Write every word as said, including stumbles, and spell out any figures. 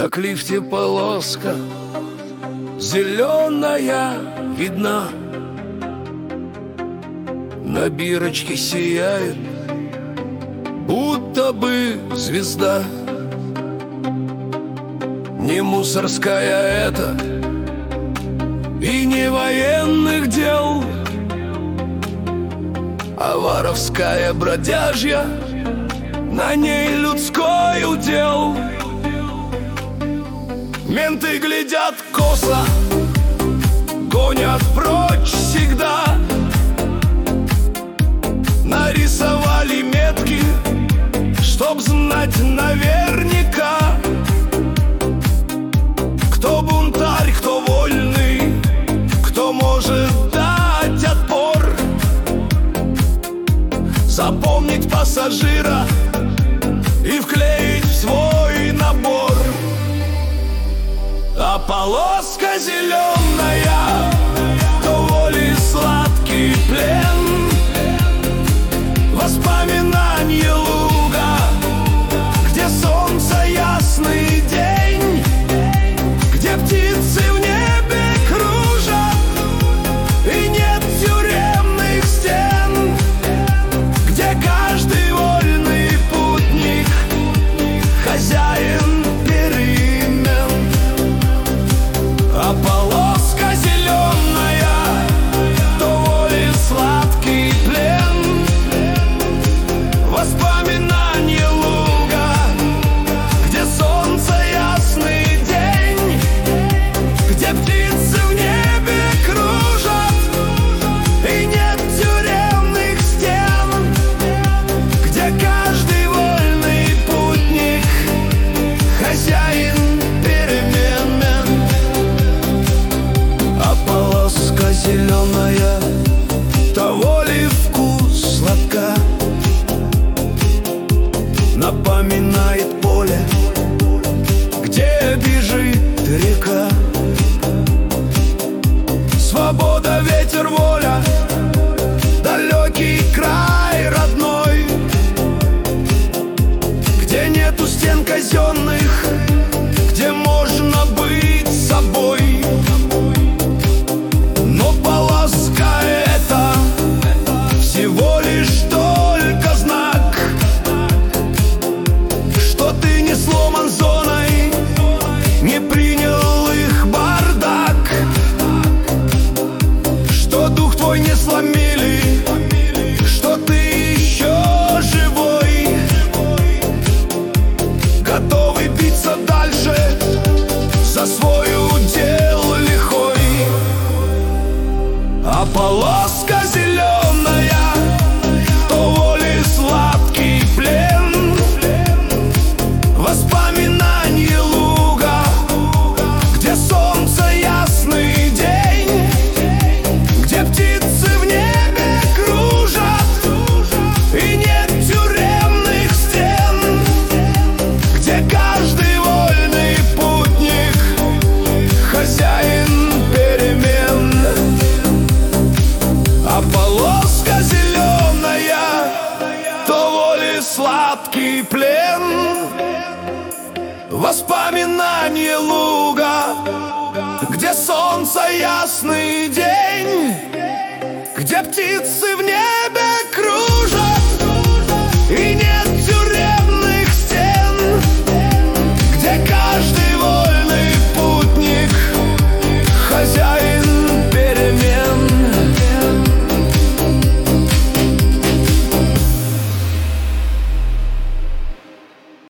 На клифте полоска зеленая видна, на бирочке сияет, будто бы звезда. Не мусорская это и не военных дел, а воровская бродяжья, на ней людской удел. Менты глядят косо, гонят прочь всегда. Нарисовали метки, чтоб знать наверняка, кто бунтарь, кто вольный, кто может дать отпор. Запомнить пассажира и вклеить в свой набор. А полоска зеленая, то воли сладкий плен, воспоминанье луга, где солнце ясный день, где птицы в небе кружат и нет тюремных стен, где каждый вольный путник хозяин перемен. А полоска зеленая, то воли сладкий плен, воспоминанье луга, где солнце ясный день, где птицы в небе кружат и нет тюремных стен, где каждый вольный путник хозяин перемен. А полоска зеленая, того ли вкус сладка, напоминает поле, где бежит река. Свобода, ветер, воля, далекий край родной, где нету стен казенных, где можно быть собой. Но полоска это всего лишь только знак, что ты не сломан зоной, не принял их бардак, что дух твой не сломили, что ты еще живой, готовый биться дальше за свой удел лихой. А полоска зеленая, то воли сладкий плен, воспоминанье луга, где солнце ясный день, где птицы в небе кружат и нет тюремных стен, где каждый вольный путник хозяин перемен. А полоска зеленая, то воли сладкий плен, воспоминанье луга, где солнце ясный день, где птицы в небе